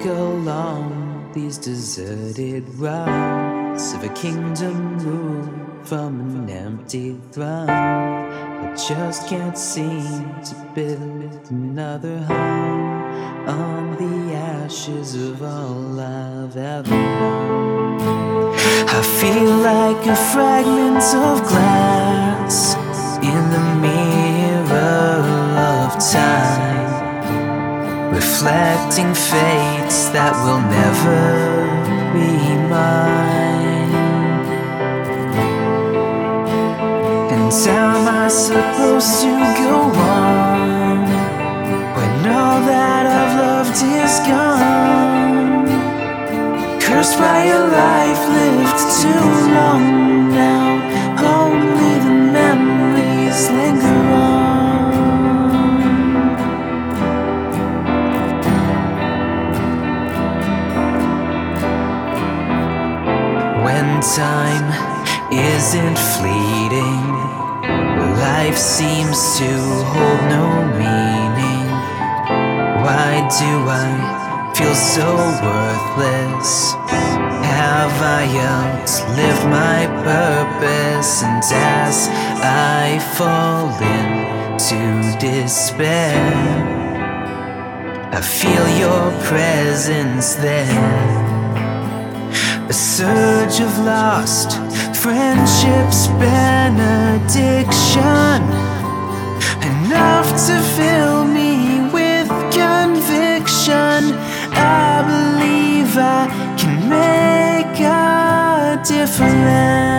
walk along these deserted roads of a kingdom ruled from an empty throne. I just can't seem to build another home on the ashes of all I've ever known. I feel like a fragment of glass in the mirror of time, reflecting fates that will never be mine. And how am I supposed to go on when all that I've loved is gone? Cursed by a life lived too long now, only the memories linger on. When time isn't fleeting, life seems to hold no meaning. Why do I feel so worthless? Have I outlived my purpose? And as I fall into despair, I feel your presence there. A surge of lost friendships, benediction, enough to fill me with conviction. I believe I can make a difference.